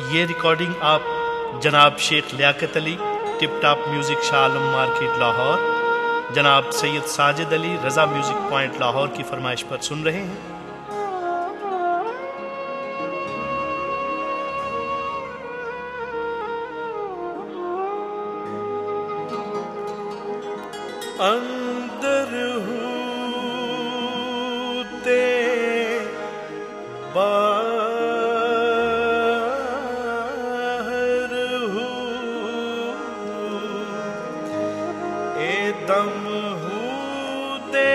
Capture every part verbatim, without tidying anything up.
ये रिकॉर्डिंग आप जनाब Sheikh Liaquat Ali, tip top music Shah Alam market Lahore, जनाब सैयद साजिद अली, रज़ा म्यूज़िक पॉइंट लाहौर की फरमाइश पर सुन रहे हैं। अंदर हूते बाहर हूँ, ए दम हूते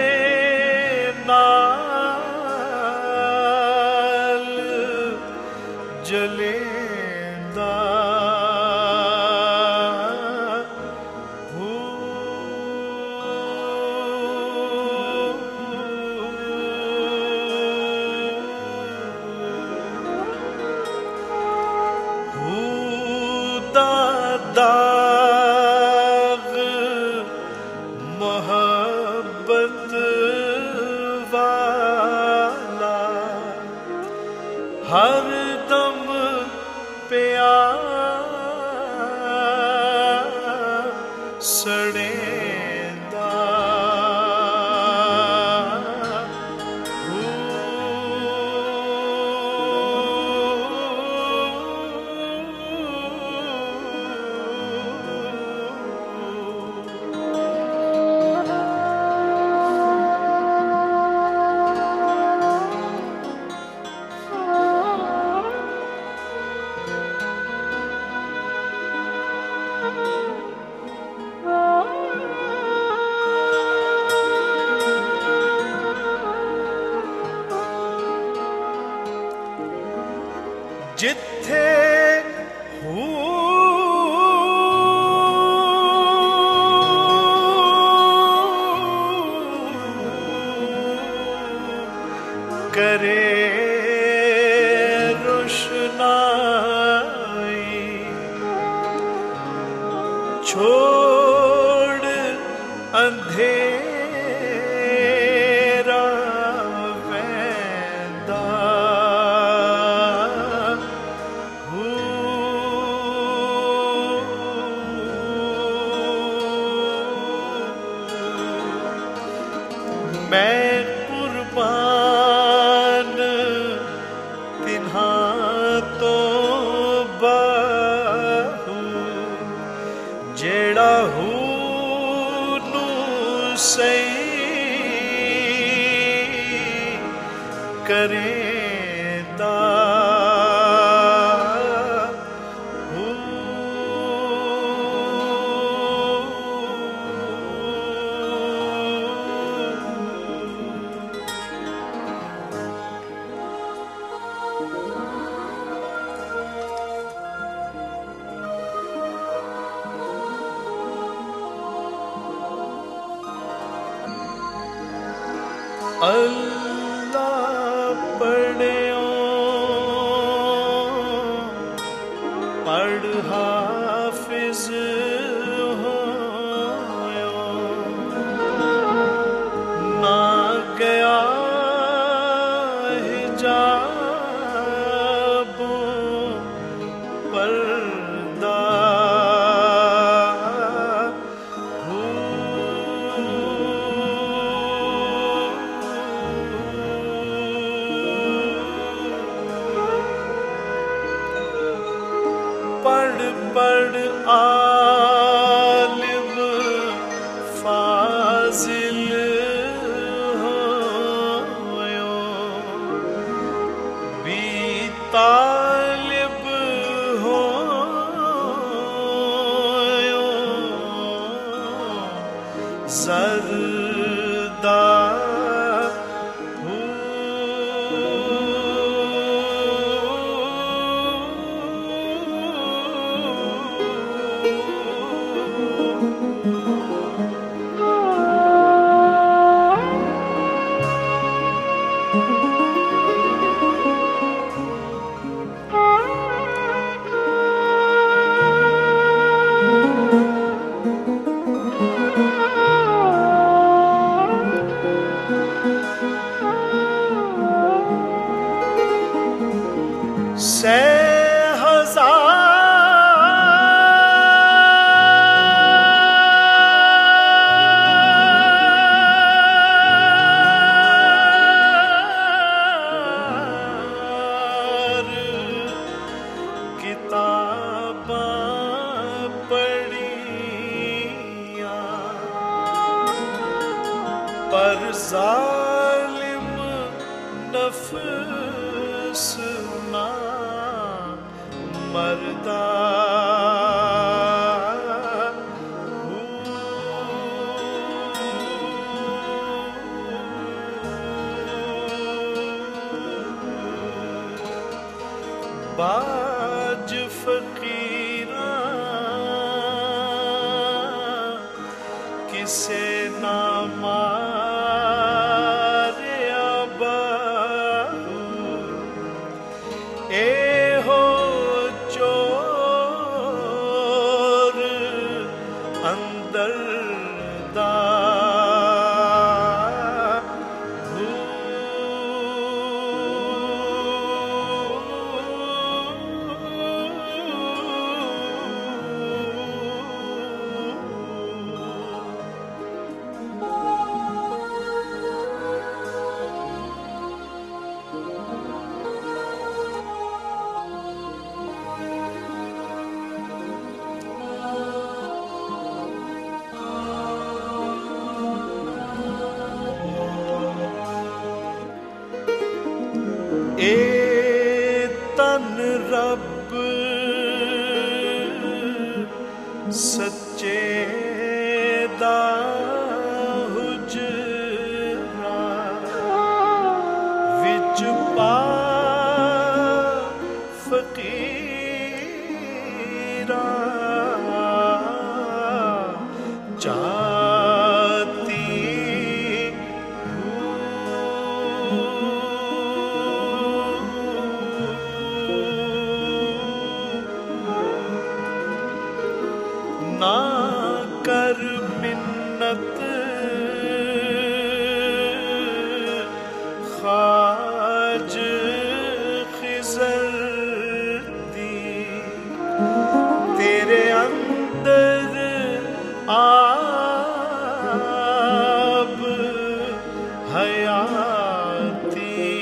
नाल जलेंदा दाग मोहब्बत वाला हर दम प्यार सड़ेंदा जिथे हूँ करे रोशनाई छोड़ अंधेरा वैंदा मैं कुर्बान तिन्हा तो बाहू जेड़ा हूँ नू सही करेंदा अल्लाह पढ़ियो पढ़ हाफिज होयो ना गया हिजाबों पर्दा पढ़ पढ़ आलिम फाजिल होयो बी तालिब होयो ज़रदा जालिम नफ्स ना मरदा बाज फकीरा किसे ना मारे बाहू ए हो चोर अंदर दा ए तन रब सच्चे दा हुजरा विच पा फकीरा जाती ना कर मिन्नत खाज खिजर दी तेरे अंदर आब हयाती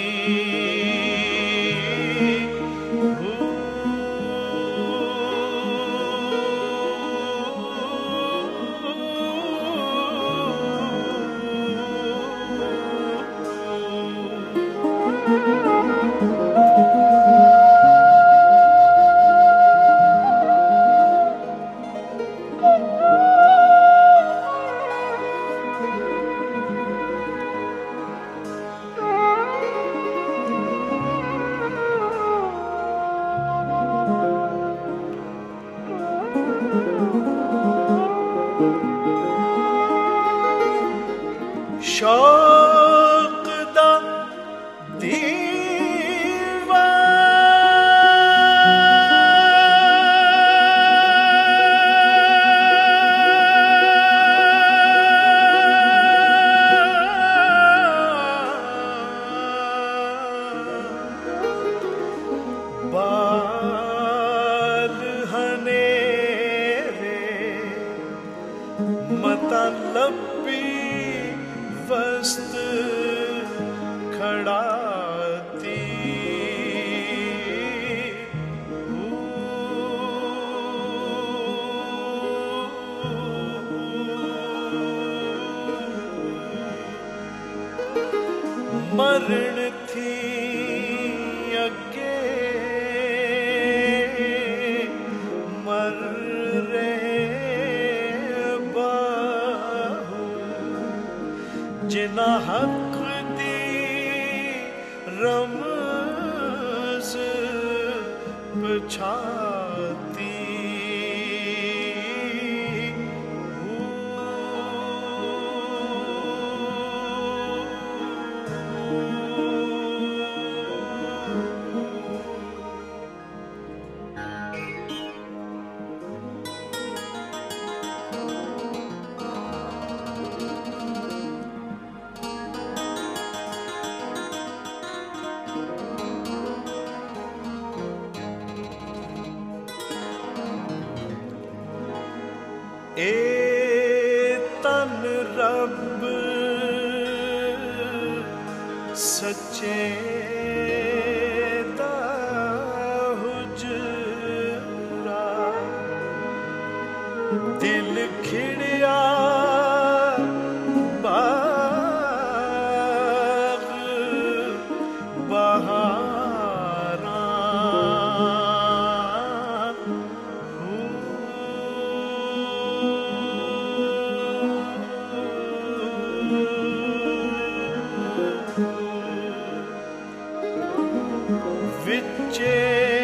शौक दा दीवा बाल हनेरे मता लब्बी वस्त खड़ाती मरण थी अगे मर रहे बाहू जिना हक दी रमज पछाती ए तन रब सच्चे दा हुजरा दिल खिड़िया बाज विचे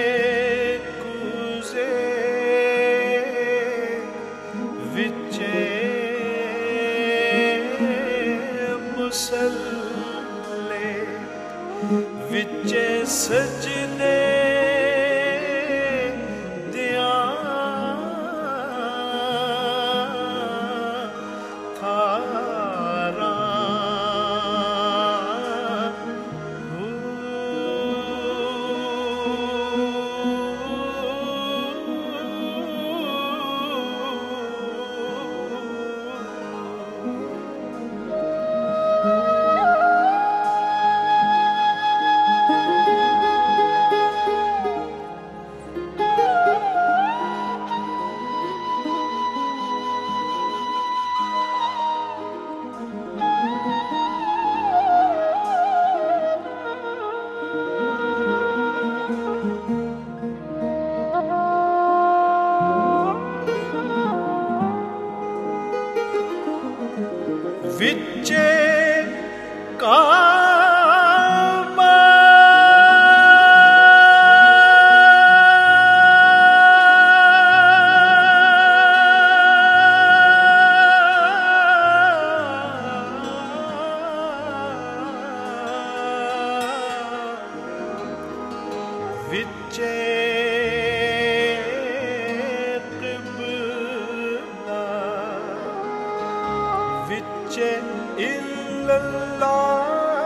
कुजे विचे मुसल्ले विचे सजदे दिया थारा विचे कामा विचे क़िबला विचे इल्लल्लाह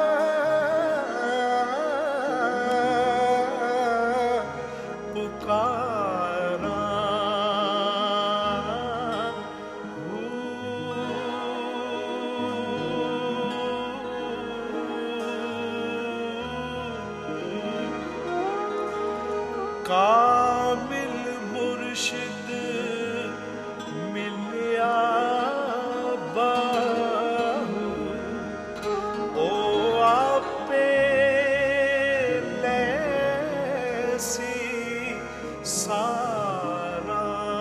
पुकारा कामिल मुर्शिद मिलिया सारा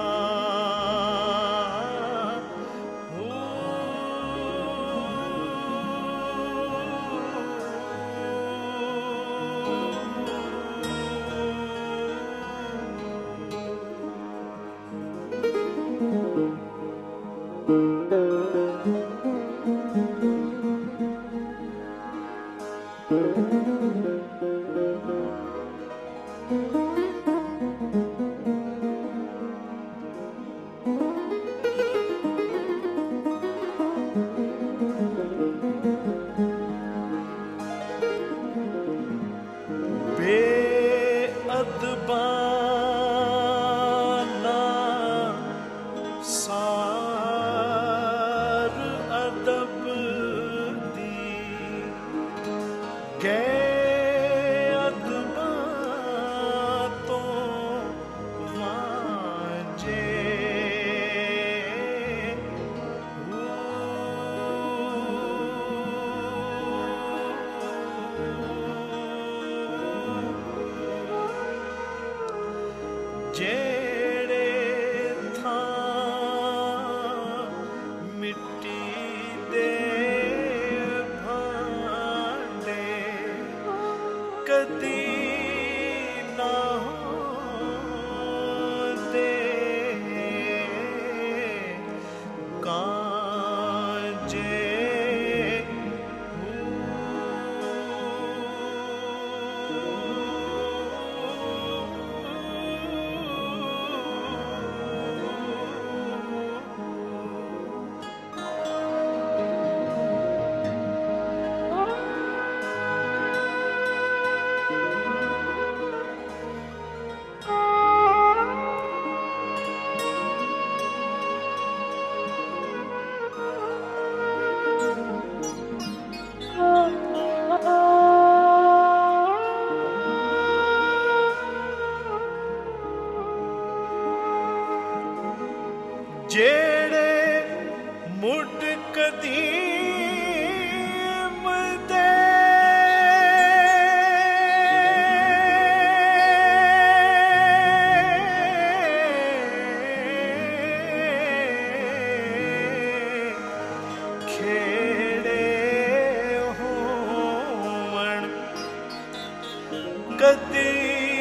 बेअदबाना सार अदब दी गे अदबा तो वाजे जेड़े था मिट्टी दे भांडे कदी ना होंदे कांजे जेड़े मुड कदीम दे खेड़े होवण कदी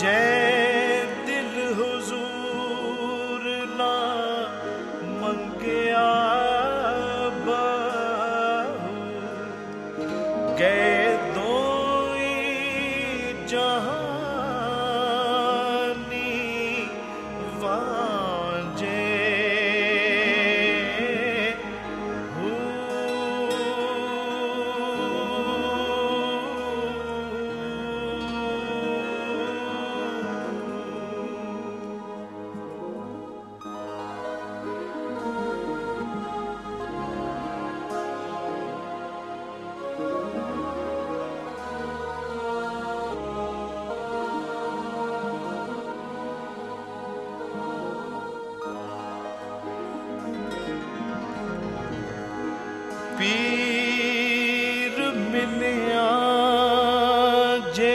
जय दिल हुजूर ना मंगया बाहु गए दोई जहानी वांझे पीर मिलिया जे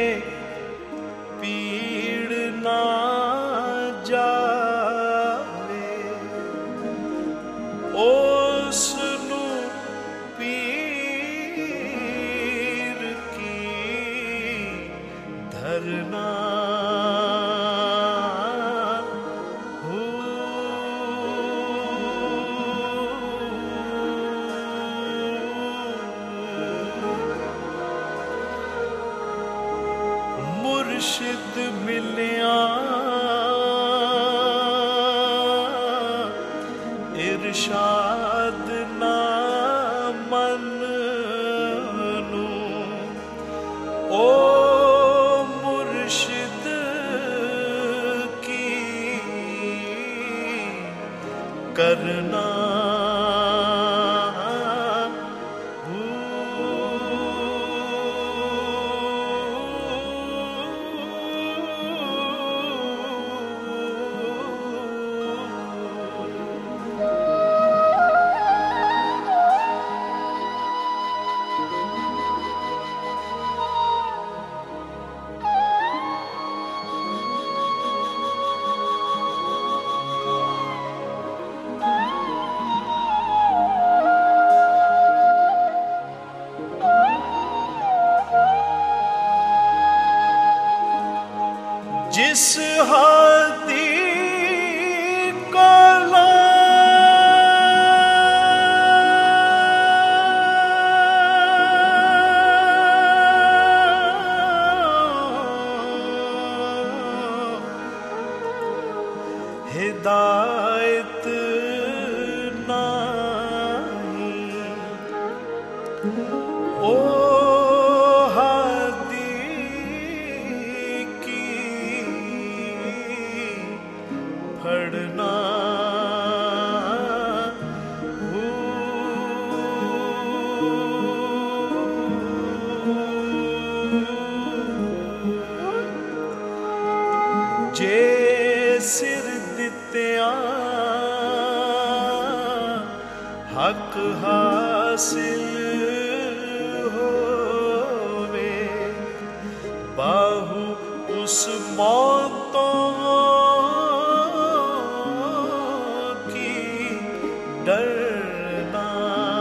पीड़ ना जावे उस नू पीर की धरना मुर्शिद मिलिया इरशाद ना मनू ओ मुर्शिद की करना जिस हाथी काला हिदायत नहीं ओ पढ़ना जे सिर दित्या हक हासिल होवे बाहु उस मौतों डरना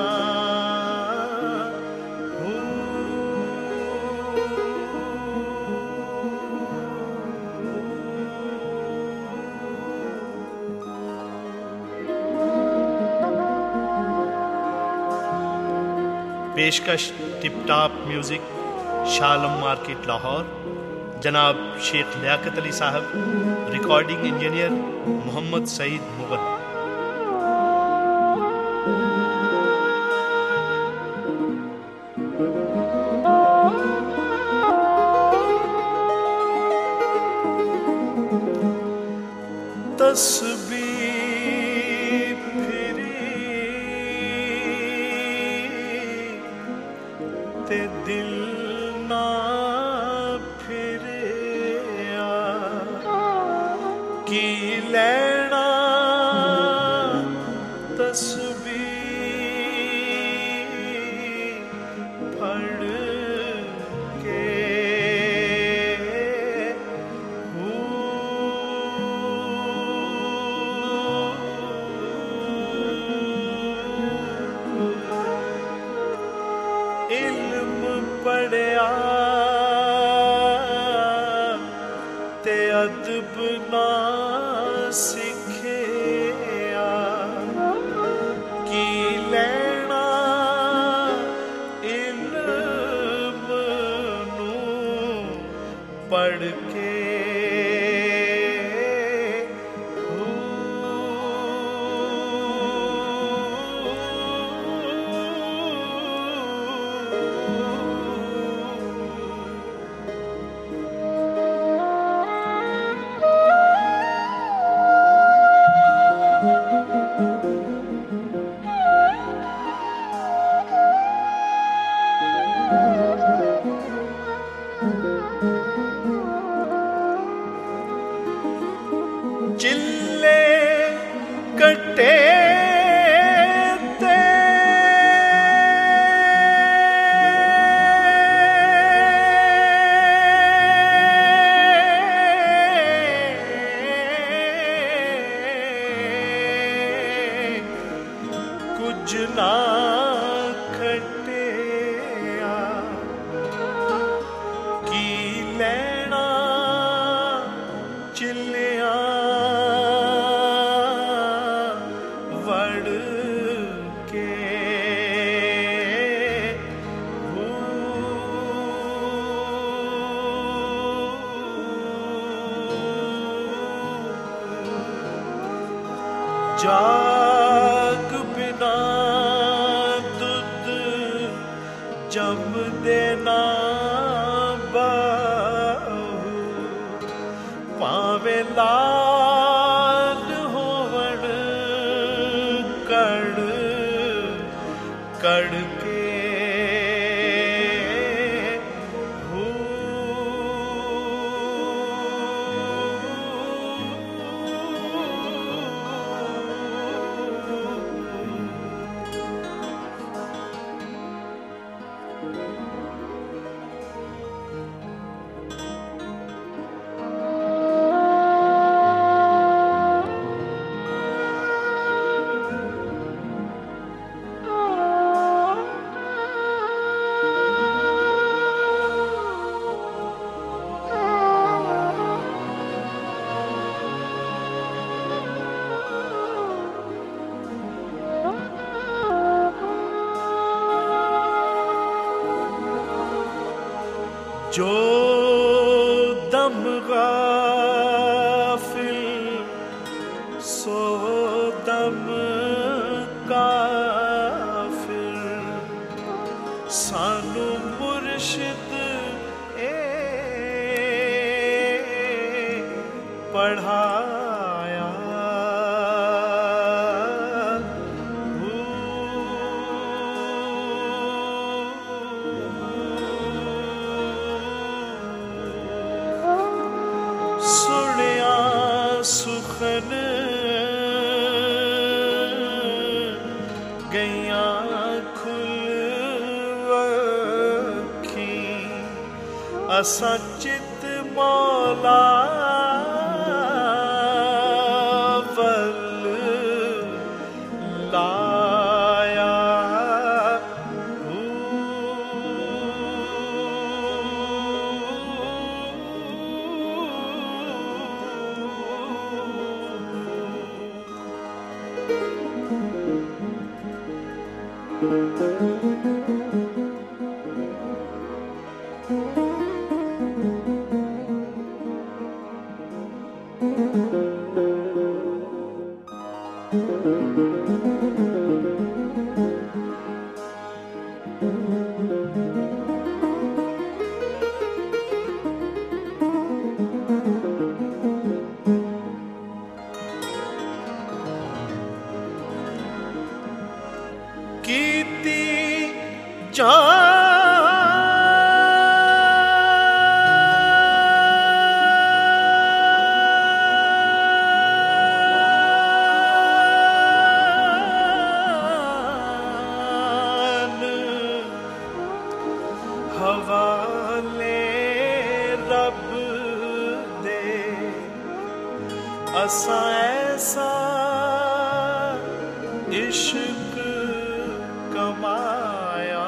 पेशकश tip top music Shah Alam market Lahore जनाब शेख लियाकत अली साहब रिकॉर्डिंग इंजीनियर मोहम्मद सईद मुगल तस्बीह फिरी ते दिल ना फिरिया की लेना तस्बीह फड़ के इल्म पढ़या सिखिया की लेना इल्म नूं पढ़ के चिल्ले कटे ते कुछ ना खटिया की लेना चिल्लिया जाग बिना दुध जम देना बाहू पावे लाल होवण कड़ कड़ के जो दम गाफिल सो दम काफिर सानू मुर्शिद ए पढ़ाया सुखन गैया खुल वखी असा चित मौला वल लाया कीती जान हवाले रब दे असा ऐसा इश्क कमाया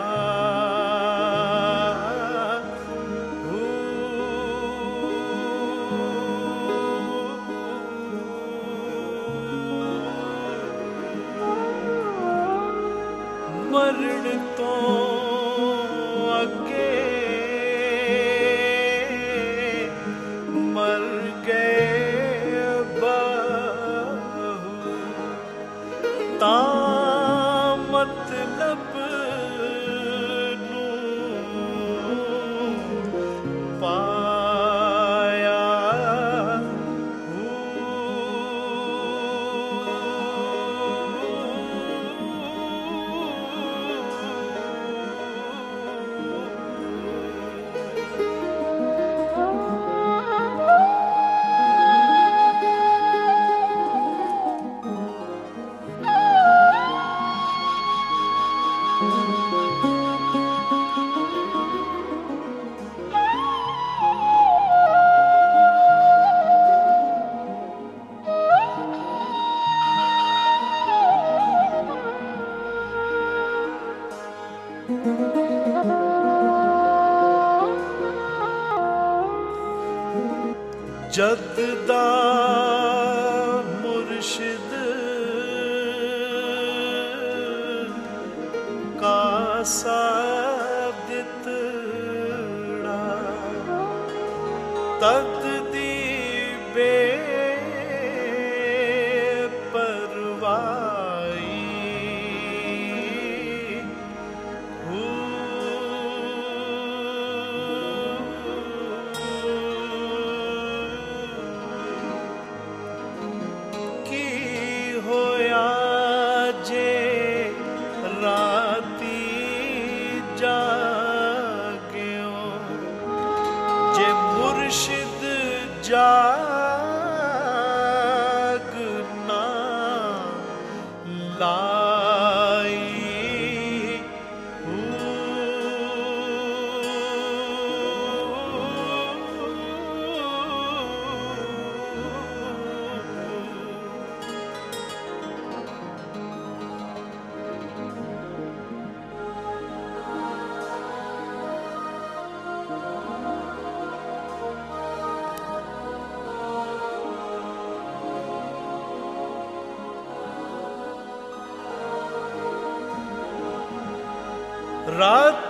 ਜਦ ਦਾ ਮੁਰਸ਼ਿਦ ਕਾਸਾ ਦਿੱਤੜਾ ਤਦ ਦੀ ਬੇਪਰਵਾਹੀ ਹੂ ਕੀ ਹੋਇਆ ਜੇ ਰਾਤੀ ਜਾਗਿਓ ਜੇ ਮੁਰਸ਼ਿਦ ਜਾਗ ਨਾ ਲਾਈ ਰਾਤ